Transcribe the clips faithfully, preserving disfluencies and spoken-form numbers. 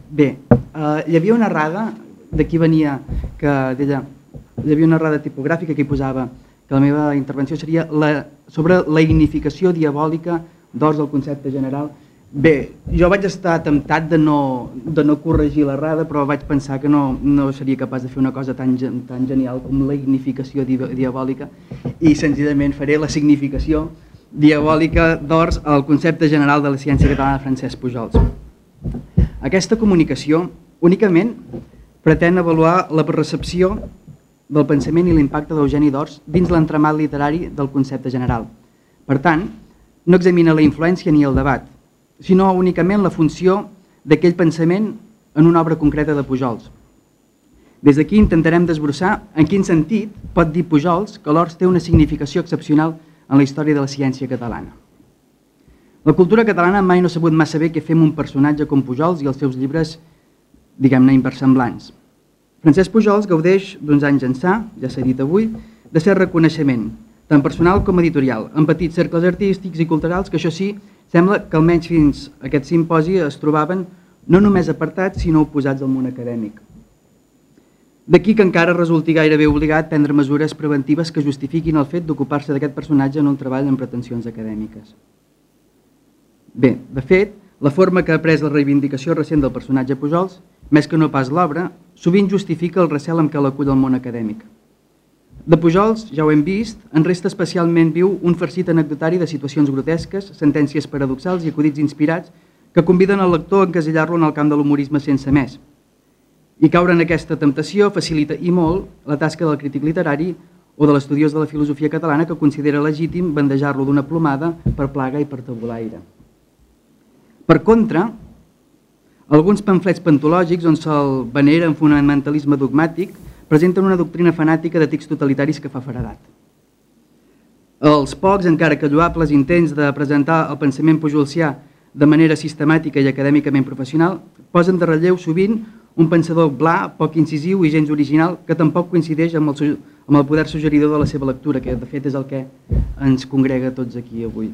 Bé, hi havia una errada, d'aquí venia que deia, hi havia una errada tipogràfica que hi posava que la meva intervenció seria sobre la ignificació diabòlica d'Ors del concepte general. Bé, jo vaig estar temptat de no corregir l'errada, però vaig pensar que no seria capaç de fer una cosa tan genial com la ignificació diabòlica i senzillament faré la significació diabòlica d'Ors al concepte general de la ciència catalana de Francesc Pujols. Aquesta comunicació únicament pretén avaluar la percepció del pensament i l'impacte d'Eugeni d'Ors dins l'entramat literari del concepte general. Per tant, no examina la influència ni el debat, sinó únicament la funció d'aquell pensament en una obra concreta de Pujols. Des d'aquí intentarem desbrossar en quin sentit pot dir Pujols que l'Ors té una significació excepcional en la història de la ciència catalana. La cultura catalana mai no ha sabut massa bé què fer amb un personatge com Pujols i els seus llibres, diguem-ne, inversemblants. Francesc Pujols gaudeix d'uns anys ençà, ja s'ha dit avui, de cert reconeixement, tant personal com editorial, en petits cercles artístics i culturals que, això sí, sembla que almenys fins a aquest simposi es trobaven no només apartats, sinó oposats al món acadèmic. D'aquí que encara resulti gairebé obligat prendre mesures preventives que justifiquin el fet d'ocupar-se d'aquest personatge en un treball amb pretensions acadèmiques. Bé, de fet, la forma que ha pres la reivindicació recent del personatge Pujols, més que no pas l'obra, sovint justifica el recel amb què l'acull el món acadèmic. De Pujols, ja ho hem vist, en resta especialment viu un farcit anecdotari de situacions grotesques, sentències paradoxals i acudits inspirats que conviden el lector a encasillar-lo en el camp de l'humorisme sense més. I caure en aquesta temptació facilita i molt la tasca del crític literari o de l'estudiós de la filosofia catalana que considera legítim bandejar-lo d'una plomada per plaga i per tabulaire. Per contra, alguns pamflets pantològics on se'l venera en fonamentalisme dogmàtic presenten una doctrina fanàtica de tics totalitaris que fa feredat. Els pocs, encara que lloables, intents de presentar el pensament pujolsià de manera sistemàtica i acadèmicament professional posen de relleu sovint un pensador bla, poc incisiu i gens original que tampoc coincideix amb el poder suggeridor de la seva lectura, que de fet és el que ens congrega tots aquí avui.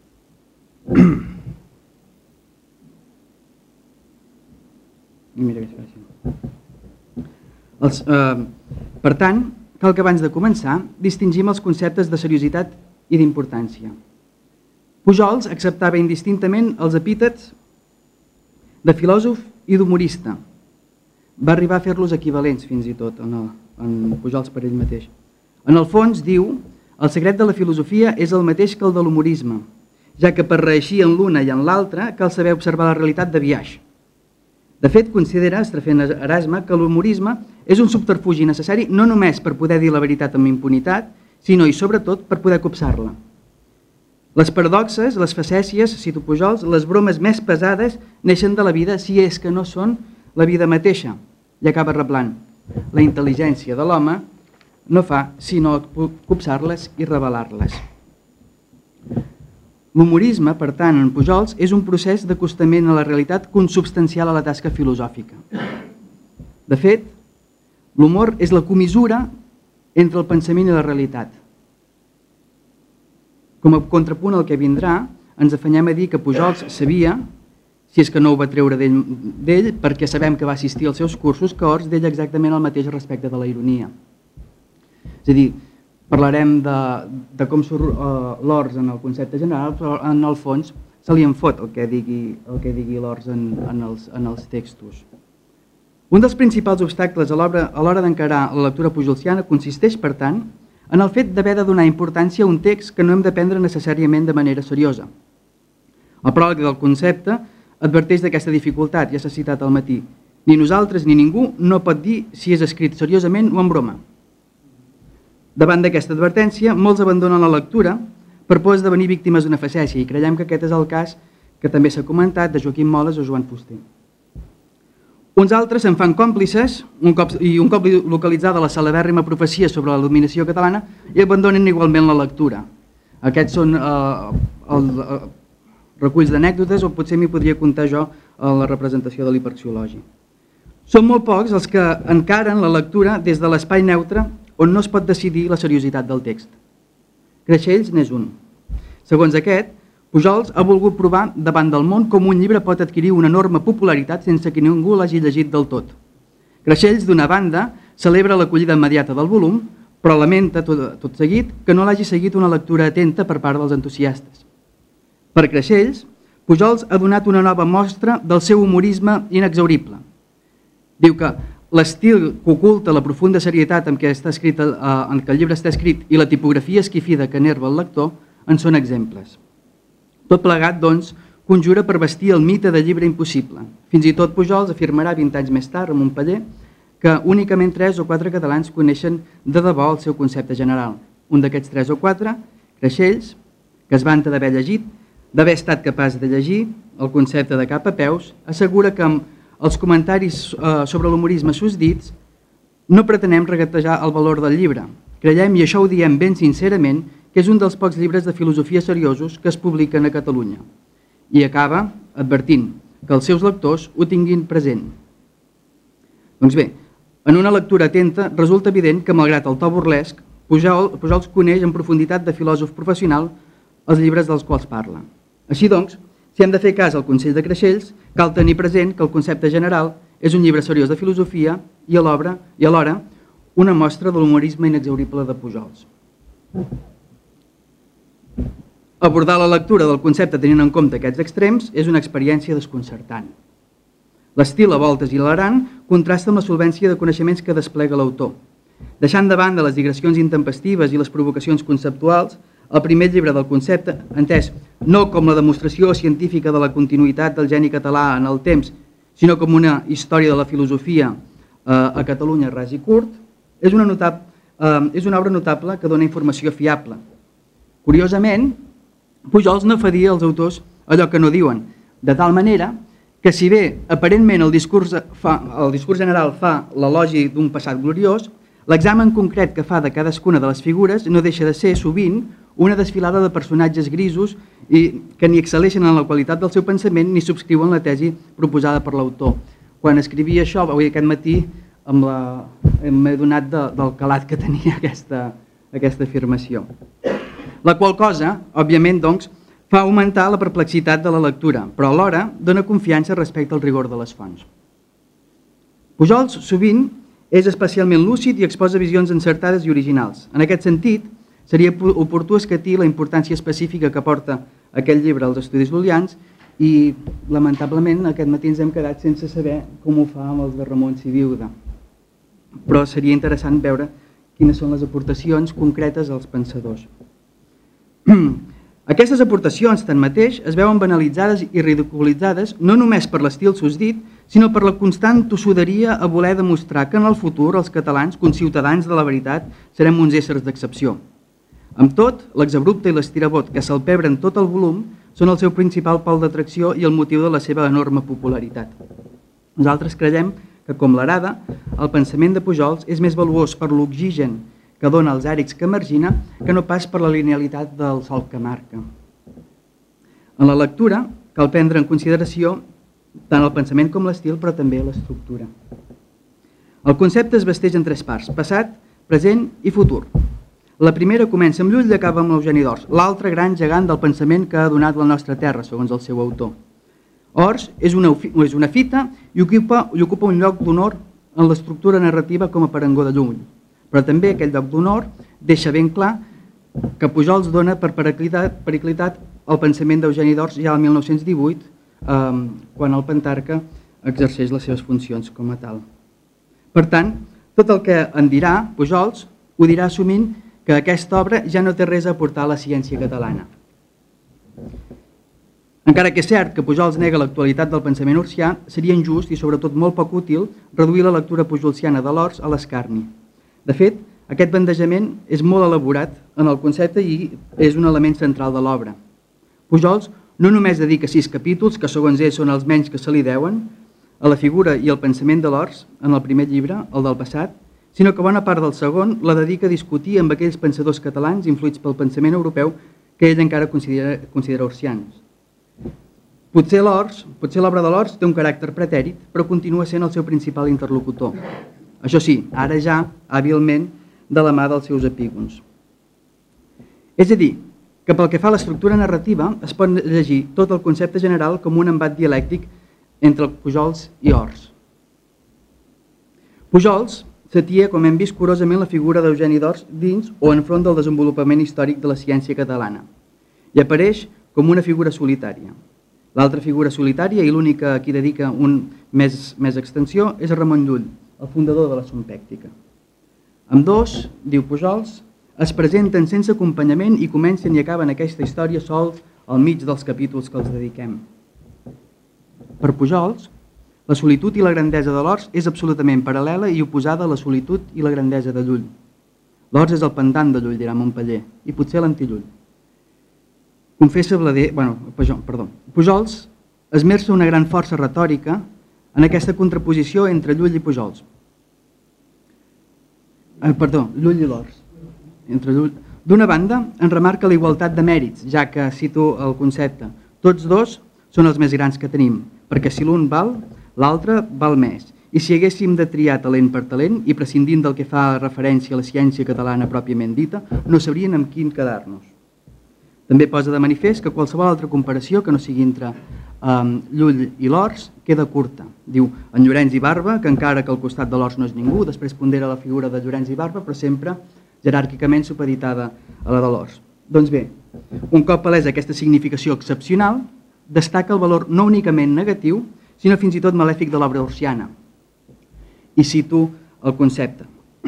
Mira que és fàcil. Els, eh, per tant, cal que abans de començar distingim els conceptes de seriositat i d'importància. Pujols acceptava indistintament els epítets de filòsof i d'humorista. Va arribar a fer-los equivalents fins i tot en, el, en Pujols per ell mateix. En el fons diu el secret de la filosofia és el mateix que el de l'humorisme, ja que per reeixir en l'una i en l'altra cal saber observar la realitat de biaix. De fet, considera Estrafent Erasme que l'humorisme és un subterfugi necessari no només per poder dir la veritat amb impunitat, sinó i sobretot per poder copsar-la. Les paradoxes, les facècies, cito Pujols, les bromes més pesades neixen de la vida si és que no són la vida mateixa. I acaba reblant. La intel·ligència de l'home no fa sinó copsar-les i revelar-les. L'humorisme, per tant, en Pujols, és un procés d'acostament a la realitat consubstancial a la tasca filosòfica. De fet, l'humor és la comissura entre el pensament i la realitat. Com a contrapunt al que vindrà, ens afanyem a dir que Pujols sabia, si és que no ho va treure d'ell, perquè sabem que va assistir als seus cursos, que Ors deia exactament el mateix respecte de la ironia. És a dir, parlarem de com surt l'Ors en el concepte general, però en el fons se li en fot el que digui l'Ors en els textos. Un dels principals obstacles a l'hora d'encarar la lectura pujolsiana consisteix, per tant, en el fet d'haver de donar importància a un text que no hem de prendre necessàriament de manera seriosa. El pròleg del concepte adverteix d'aquesta dificultat, ja s'ha citat al matí. Ni nosaltres ni ningú no pot dir si és escrit seriosament o en broma. Davant d'aquesta advertència, molts abandonen la lectura per por d'esdevenir víctimes d'una facècia i creiem que aquest és el cas que també s'ha comentat de Joaquim Moles o Joan Fuster. Uns altres se'n fan còmplices i un cop localitzada la celebèrrima profecia sobre la dominació catalana i abandonen igualment la lectura. Aquests són reculls d'anècdotes o potser m'hi podria comptar jo a la representació de l'hiperxiologi. Són molt pocs els que encaren la lectura des de l'espai neutre on no es pot decidir la seriositat del text. Creixells n'és un. Segons aquest, Pujols ha volgut provar davant del món com un llibre pot adquirir una enorme popularitat sense que ningú l'hagi llegit del tot. Creixells, d'una banda, celebra l'acollida immediata del volum, però lamenta tot, tot seguit que no l'hagi seguit una lectura atenta per part dels entusiastes. Per Creixells, Pujols ha donat una nova mostra del seu humorisme inexhaurible. Diu que l'estil que oculta la profunda serietat amb què, està escrit, eh, en què el llibre està escrit i la tipografia esquifida que enerva el lector en són exemples. Tot plegat, doncs, conjura per vestir el mite de llibre impossible. Fins i tot Pujols afirmarà vint anys més tard, a Montpeller, que únicament tres o quatre catalans coneixen de debò el seu concepte general. Un d'aquests tres o quatre, Creixells, que es vanta d'haver llegit, d'haver estat capaç de llegir el concepte de cap a peus, assegura que amb els comentaris eh, sobre l'humorisme susdits no pretenem regatejar el valor del llibre. Creiem, i això ho diem ben sincerament, que és un dels pocs llibres de filosofia seriosos que es publiquen a Catalunya. I acaba advertint que els seus lectors ho tinguin present. Doncs bé, en una lectura atenta resulta evident que, malgrat el to burlesc, Pujols coneix en profunditat de filòsof professional els llibres dels quals parla. Així doncs, si hem de fer cas al consell de Creixells, cal tenir present que el concepte general és un llibre seriós de filosofia i alhora una mostra de l'humorisme inexhaurible de Pujols. Abordar la lectura del concepte tenint en compte aquests extrems és una experiència desconcertant. L'estil a voltes hilarant contrasta amb la solvència de coneixements que desplega l'autor. Deixant de banda les digressions intempestives i les provocacions conceptuals, el primer llibre del concepte, entès no com la demostració científica de la continuïtat del geni català en el temps, sinó com una història de la filosofia a Catalunya ras i curt, és una, notab, eh, és una obra notable que dona informació fiable. Curiosament, Pujols no faria als autors allò que no diuen, de tal manera que si bé aparentment el discurs, fa, el discurs general fa l'elogi d'un passat gloriós, l'examen concret que fa de cadascuna de les figures no deixa de ser sovint una desfilada de personatges grisos i que ni excel·leixen en la qualitat del seu pensament ni subscriuen la tesi proposada per l'autor. Quan escrivia això, avui aquest matí m'he donat de, del calat que tenia aquesta, aquesta afirmació. La qual cosa, òbviament, doncs, fa augmentar la perplexitat de la lectura, però alhora dona confiança respecte al rigor de les fonts. Pujols sovint és especialment lúcid i exposa visions encertades i originals. En aquest sentit, seria oportú escatir la importància específica que porta aquest llibre als estudis lul·lians i, lamentablement, aquest matí ens hem quedat sense saber com ho fa amb els de Ramon Sibiuda. Però seria interessant veure quines són les aportacions concretes als pensadors. Aquestes aportacions, tanmateix, es veuen banalitzades i ridiculitzades no només per l'estil susdit, sinó per la constant tossuderia a voler demostrar que en el futur els catalans, conciutadans de la veritat, serem uns éssers d'excepció. Amb tot, l'exabrupte i l'estirabot que salpebren tot el volum són el seu principal pol d'atracció i el motiu de la seva enorme popularitat. Nosaltres creiem que, com l'Arada, el pensament de Pujols és més valuós per l'oxigen que dona els àrics que margina, que no pas per la linealitat del sol que marca. En la lectura cal prendre en consideració tant el pensament com l'estil, però també l'estructura. El concepte es vesteix en tres parts, passat, present i futur. La primera comença amb Llull i acaba amb l'Eugeni d'Ors, l'altre gran gegant del pensament que ha donat la nostra terra, segons el seu autor. Ors és una, és una fita i ocupa, i ocupa un lloc d'honor en l'estructura narrativa com a parangó de Llull. Però també aquest lloc d'honor deixa ben clar que Pujols dona per periclitat el pensament d'Eugeni d'Ors ja al mil nou-cents divuit, quan el Pentarca exerceix les seves funcions com a tal. Per tant, tot el que en dirà Pujols ho dirà assumint que aquesta obra ja no té res a aportar a la ciència catalana. Encara que és cert que Pujols nega l'actualitat del pensament orsià, seria injust i sobretot molt poc útil reduir la lectura pujolsiana de l'Ors a l'escarni. De fet, aquest bandejament és molt elaborat en el concepte i és un element central de l'obra. Pujols no només dedica sis capítols, que segons ell són els menys que se li deuen, a la figura i el pensament de l'Ors, en el primer llibre, el del passat, sinó que bona part del segon la dedica a discutir amb aquells pensadors catalans influïts pel pensament europeu que ell encara considera, considera orsians. Potser l'Ors, potser l'obra de l'Ors té un caràcter pretèrit, però continua sent el seu principal interlocutor. Això sí, ara ja, hàbilment, de la mà dels seus epígons. És a dir, que pel que fa a l'estructura narrativa es pot llegir tot el concepte general com un embat dialèctic entre Pujols i Ors. Pujols s'atia, com hem vist, curosament la figura d'Eugeni d'Ors dins o enfront del desenvolupament històric de la ciència catalana i apareix com una figura solitària. L'altra figura solitària i l'única a qui dedica un més, més extensió és Ramon Llull, el fundador de la Sompèctica. Ambdós, diu Pujols, es presenten sense acompanyament i comencen i acaben aquesta història sols al mig dels capítols que els dediquem. Per Pujols, la solitud i la grandesa de l'Ors és absolutament paral·lela i oposada a la solitud i la grandesa de Llull. L'Ors és el pendant de Llull, dirà Montpeller, i potser l'anti-Llull. Confessa Blader, bueno, perdó, Pujols esmerça una gran força retòrica en aquesta contraposició entre Llull i Pujols. Eh, perdó, Llull i l'Ors. D'una banda, en remarca la igualtat de mèrits, ja que cito el concepte. Tots dos són els més grans que tenim, perquè si l'un val, l'altre val més. I si haguéssim de triar talent per talent i prescindint del que fa referència a la ciència catalana pròpiament dita, no sabrien amb quin quedar-nos. També posa de manifest que qualsevol altra comparació que no sigui entre um, Llull i l'Ors queda curta. Diu, en Llorenç i Barba, que encara que al costat de l'Ors no és ningú, després pondera la figura de Llorenç i Barba, però sempre jeràrquicament supeditada a la de l'Ors. Doncs bé, un cop palesa aquesta significació excepcional, destaca el valor no únicament negatiu, sinó fins i tot malèfic de l'obra orsiana. I cito el concepte.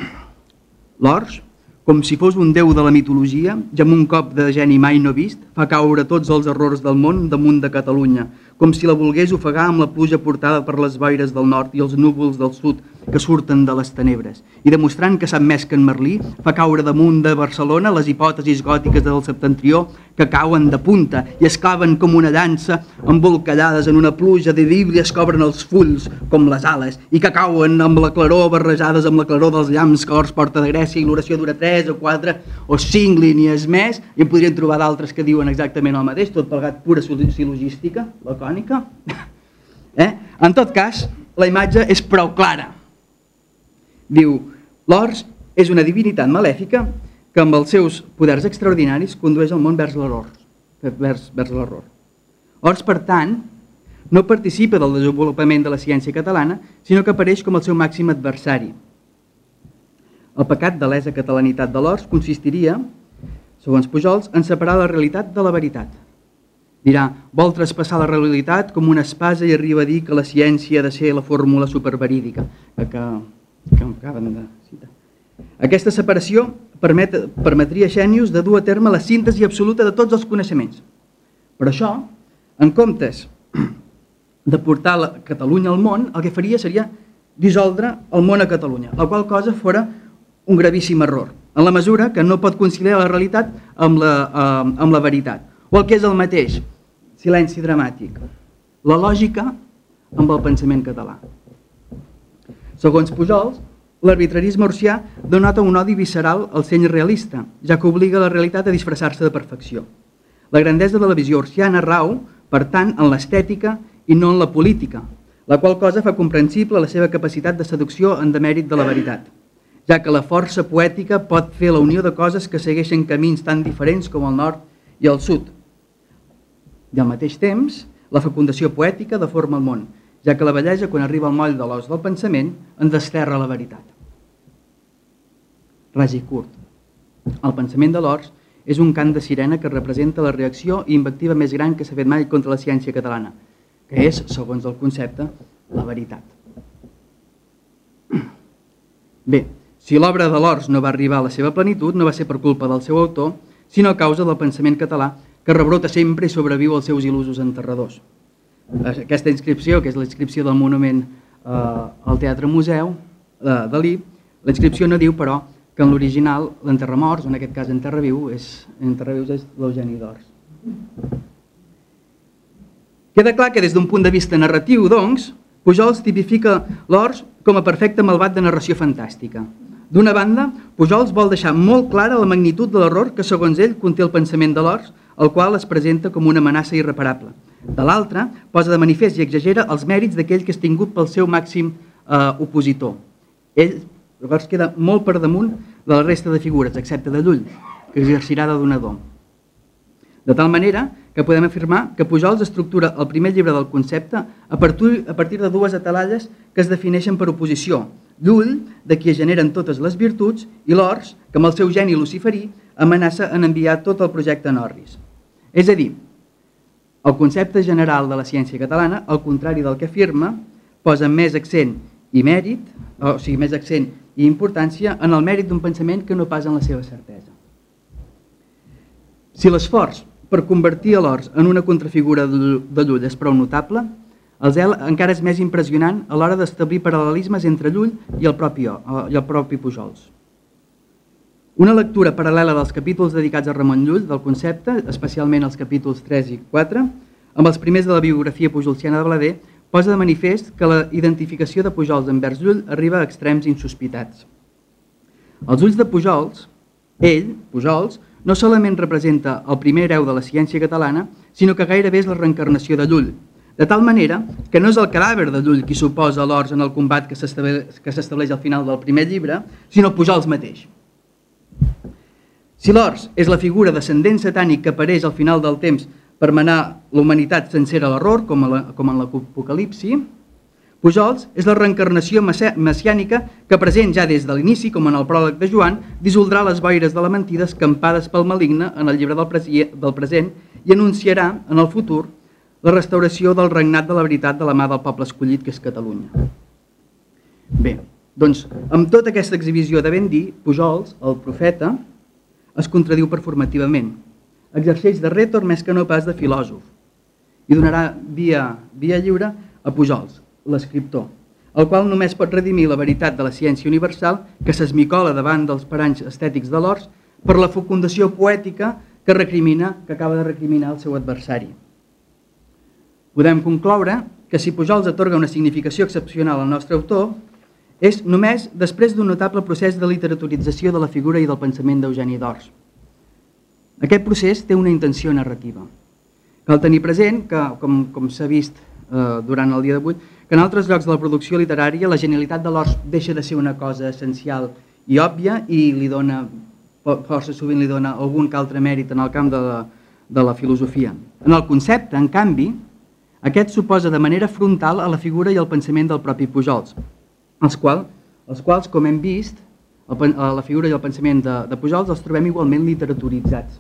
L'Ors, com si fos un déu de la mitologia, ja amb un cop de geni mai no vist, fa caure tots els errors del món damunt de Catalunya, com si la volgués ofegar amb la pluja portada per les boires del nord i els núvols del sud que surten de les tenebres. I demostrant que sap més que en Merlí, fa caure damunt de Barcelona les hipòtesis gòtiques del septentrió que cauen de punta i es claven com una llança embolcallades en una pluja de bíblies que obren els fulls com les ales i que cauen amb la claror barrejades amb la claror dels llamps que l'Ors porta de Grècia i l'oració dura tres o quatre o cinc línies més i en podrien trobar d'altres que diuen exactament el mateix, tot plegat pura silogística, lacònica. Eh? En tot cas, la imatge és prou clara. Diu, l'Ors és una divinitat malèfica que amb els seus poders extraordinaris condueix el món vers l'error. Vers, vers l'error. Ors, per tant, no participa del desenvolupament de la ciència catalana, sinó que apareix com el seu màxim adversari. El pecat de lesa catalanitat de l'Ors consistiria, segons Pujols, en separar la realitat de la veritat. Dirà, vol traspassar la realitat com una espasa i arriba a dir que la ciència ha de ser la fórmula superverídica que, que acaben de citar. Aquesta separació permet, permetria a Xènius de dur a terme la síntesi absoluta de tots els coneixements. Per això, en comptes de portar la Catalunya al món, el que faria seria dissoldre el món a Catalunya, la qual cosa fora un gravíssim error, en la mesura que no pot conciliar la realitat amb la, eh, amb la veritat. O el que és el mateix, silenci dramàtic, la lògica amb el pensament català. Segons Pujols, l'arbitrarisme orsià denota un odi visceral al seny realista, ja que obliga la realitat a disfressar-se de perfecció. La grandesa de la visió orsiana rau, per tant, en l'estètica i no en la política, la qual cosa fa comprensible la seva capacitat de seducció en demèrit de la veritat, ja que la força poètica pot fer la unió de coses que segueixen camins tan diferents com el nord i el sud. I al mateix temps, la fecundació poètica deforma el món, ja que la bellesa, quan arriba al moll de l'os del pensament, en desterra la veritat. Ras i curt. El pensament de l'Ors és un cant de sirena que representa la reacció i invectiva més gran que s'ha fet mai contra la ciència catalana, que és, segons el concepte, la veritat. Bé, si l'obra de l'Ors no va arribar a la seva plenitud, no va ser per culpa del seu autor, sinó a causa del pensament català que rebrota sempre i sobreviu als seus il·lusos enterradors. Aquesta inscripció, que és la inscripció del monument eh, al Teatre Museu de Dalí, la inscripció no diu, però, que en l'original l'enterramorts, en aquest cas enterraviu, és, enterravius és l'Eugeni d'Ors. Queda clar que des d'un punt de vista narratiu, doncs, Pujols tipifica l'Ors com a perfecte malvat de narració fantàstica. D'una banda, Pujols vol deixar molt clara la magnitud de l'error que, segons ell, conté el pensament de l'Ors, el qual es presenta com una amenaça irreparable. De l'altra, posa de manifest i exagera els mèrits d'aquell que és tingut pel seu màxim eh, opositor. Ell, llavors, queda molt per damunt de la resta de figures, excepte de Llull, que exercirà de donador. De tal manera que podem afirmar que Pujols estructura el primer llibre del concepte a partir, a partir de dues atalalles que es defineixen per oposició. L'ull, de qui es generen totes les virtuts, i l'ors, que amb el seu geni luciferí amenaça en enviar tot el projecte Norris. És a dir, el concepte general de la ciència catalana, al contrari del que afirma, posa més accent i mèrit, o sigui, més accent i importància en el mèrit d'un pensament que no pas en la seva certesa. Si l'esforç per convertir l'ors en una contrafigura de Llull és prou notable, el zel encara és més impressionant a l'hora d'establir paral·lelismes entre Llull i el propi, i el propi Pujols. Una lectura paral·lela dels capítols dedicats a Ramon Llull del concepte, especialment els capítols tres i quatre, amb els primers de la biografia pujolsiana de Blader, posa de manifest que la identificació de Pujols envers Llull arriba a extrems insospitats. Als ulls de Pujols, ell, Pujols, no solament representa el primer hereu de la ciència catalana, sinó que gairebé és la reencarnació de Llull, de tal manera que no és el cadàver de Llull qui s'oposa a l'ors en el combat que s'estableix al final del primer llibre, sinó Pujols mateix. Si l'ors és la figura descendent satànic que apareix al final del temps per manar la humanitat sencera a l'error, com en l'Apocalipsi, Pujols és la reencarnació messiànica que present ja des de l'inici, com en el pròleg de Joan, dissoldrà les boires de la mentida escampades pel maligne en el llibre del present i anunciarà en el futur la restauració del regnat de la veritat de la mà del poble escollit que és Catalunya. Bé, doncs, amb tota aquesta exhibició de ben dir, Pujols, el profeta, es contradiu performativament. Exerceix de rètor més que no pas de filòsof i donarà via, via lliure a Pujols, l'escriptor, el qual només pot redimir la veritat de la ciència universal que s'esmicola davant dels paranys estètics de l'ors per la fecundació poètica que recrimina, que acaba de recriminar el seu adversari. Podem concloure que si Pujols atorga una significació excepcional al nostre autor és només després d'un notable procés de literaturització de la figura i del pensament d'Eugeni d'Ors. Aquest procés té una intenció narrativa. Cal tenir present que, com, com s'ha vist eh, durant el dia d'avui, que en altres llocs de la producció literària la genialitat de l'Ors deixa de ser una cosa essencial i òbvia i li dona, força sovint li dona algun que altre mèrit en el camp de la, de la filosofia. En el concepte, en canvi, aquest suposa de manera frontal a la figura i al pensament del propi Pujols, els quals, els quals com hem vist, el, la figura i el pensament de, de Pujols els trobem igualment literaturitzats.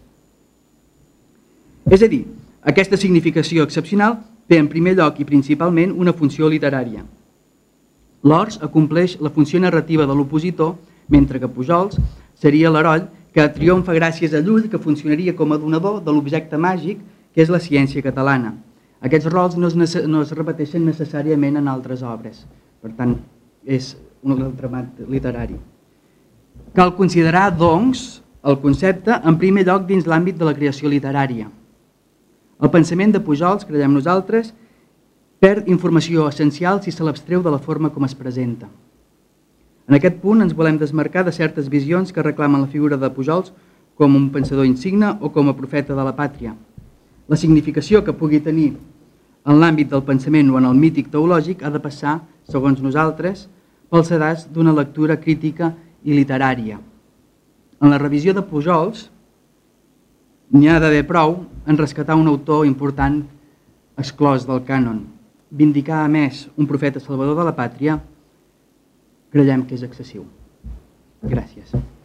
És a dir, aquesta significació excepcional té en primer lloc i principalment una funció literària. L'Ors acompleix la funció narrativa de l'opositor, mentre que Pujols seria l'heroi que triomfa gràcies a Llull, que funcionaria com a donador de l'objecte màgic que és la ciència catalana. Aquests rols no es, no es repeteixen necessàriament en altres obres. Per tant, és un tramat literari. Cal considerar, doncs, el concepte en primer lloc dins l'àmbit de la creació literària. El pensament de Pujols, creiem nosaltres, perd informació essencial si se l'abstreu de la forma com es presenta. En aquest punt ens volem desmarcar de certes visions que reclamen la figura de Pujols com un pensador insigne o com a profeta de la pàtria. La significació que pugui tenir en l'àmbit del pensament o en el mític teològic ha de passar, segons nosaltres, pels sedats d'una lectura crítica i literària. En la revisió de Pujols n'hi ha d'haver prou en rescatar un autor important exclòs del cànon. Vindicar a més un profeta salvador de la pàtria creiem que és excessiu. Gràcies.